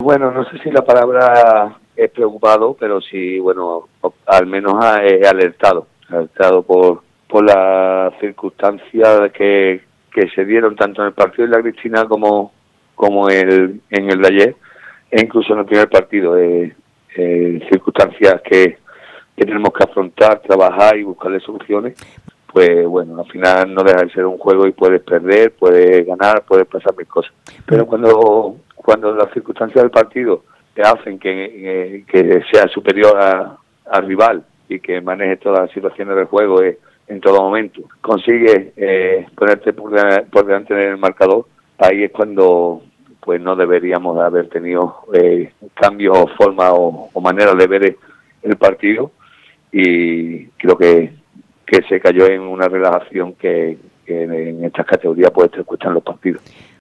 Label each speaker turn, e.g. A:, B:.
A: Bueno, no sé si la palabra es preocupado, pero sí, bueno, al menos alertado por las circunstancias que se dieron tanto en el partido de la Cristina como en el de ayer, e incluso en el primer partido, circunstancias que tenemos que afrontar, trabajar y buscarle soluciones. Pues bueno, al final no deja de ser un juego y puedes perder, puedes ganar, puedes pasar mil cosas. Pero cuando las circunstancias del partido te hacen que sea superior al rival y que manejes todas las situaciones del juego en todo momento, consigues ponerte por delante del marcador, ahí es cuando pues no deberíamos haber tenido cambios o formas o maneras de ver el partido, y creo que se cayó en una relajación que en estas categorías pues te cuestan los partidos.